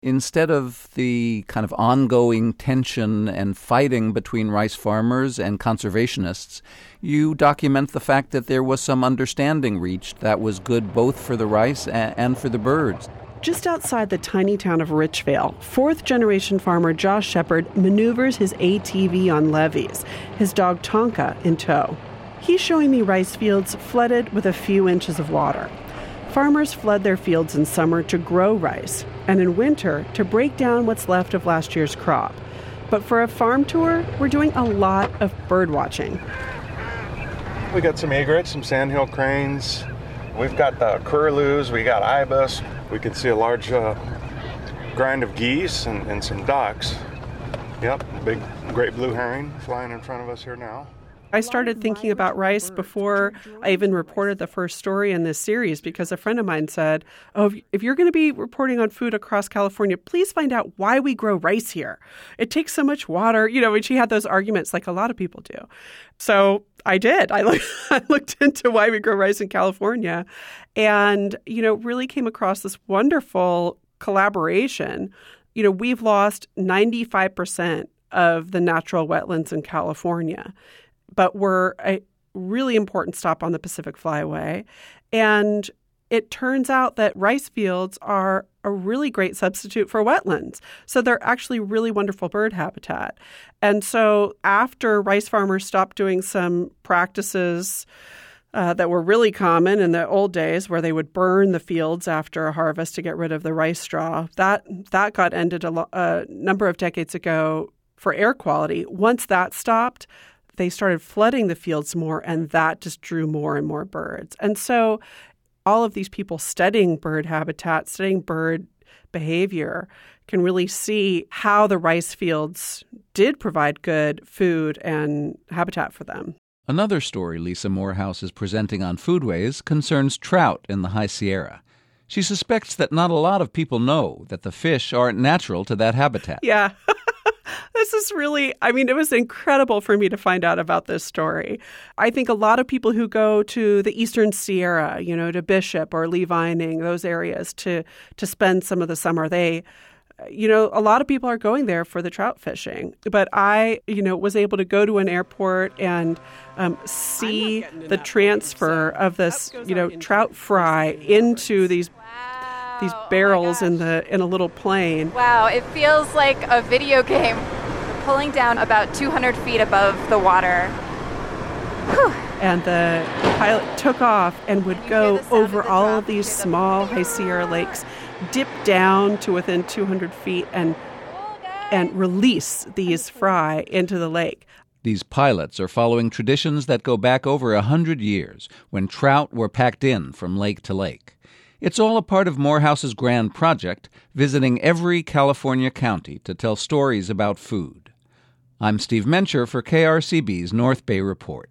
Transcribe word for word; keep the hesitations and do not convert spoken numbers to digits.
Instead of the kind of ongoing tension and fighting between rice farmers and conservationists, you document the fact that there was some understanding reached that was good both for the rice and for the birds. Just outside the tiny town of Richvale, fourth-generation farmer Josh Shepard maneuvers his A T V on levees, his dog Tonka in tow. He's showing me rice fields flooded with a few inches of water. Farmers flood their fields in summer to grow rice, and in winter to break down what's left of last year's crop. But for a farm tour, we're doing a lot of bird watching. We got some egrets, some sandhill cranes. We've got the curlews, we got ibis. We can see a large uh, grind of geese and, and some ducks. Yep, big great blue herring flying in front of us here now. I started thinking about rice before I even reported the first story in this series because a friend of mine said, oh, if you're going to be reporting on food across California, please find out why we grow rice here. It takes so much water. You know, and she had those arguments like a lot of people do. So I did. I, look, I looked into why we grow rice in California and, you know, really came across this wonderful collaboration. You know, we've lost ninety-five percent of the natural wetlands in California. But we're a really important stop on the Pacific Flyway. And it turns out that rice fields are a really great substitute for wetlands. So they're actually really wonderful bird habitat. And so after rice farmers stopped doing some practices uh, that were really common in the old days where they would burn the fields after a harvest to get rid of the rice straw, that, that got ended a, lo- a number of decades ago for air quality. Once that stopped, they started flooding the fields more, and that just drew more and more birds. And so all of these people studying bird habitat, studying bird behavior, can really see how the rice fields did provide good food and habitat for them. Another story Lisa Morehouse is presenting on Foodways concerns trout in the High Sierra. She suspects that not a lot of people know that the fish aren't natural to that habitat. Yeah. This is really, I mean, it was incredible for me to find out about this story. I think a lot of people who go to the Eastern Sierra, you know, to Bishop or Lee Vining, those areas to to spend some of the summer, they, you know, a lot of people are going there for the trout fishing. But I, you know, was able to go to an airport and um, see the transfer of this, you know, trout fry into these these barrels oh in the in a little plane. Wow, it feels like a video game. We're pulling down about two hundred feet above the water. Whew. And the pilot took off and would go over all of these small High Sierra lakes, dip down to within two hundred feet and and release these fry into the lake. These pilots are following traditions that go back over a hundred years, when trout were packed in from lake to lake. It's all a part of Morehouse's grand project, visiting every California county to tell stories about food. I'm Steve Mencher for K R C B's North Bay Report.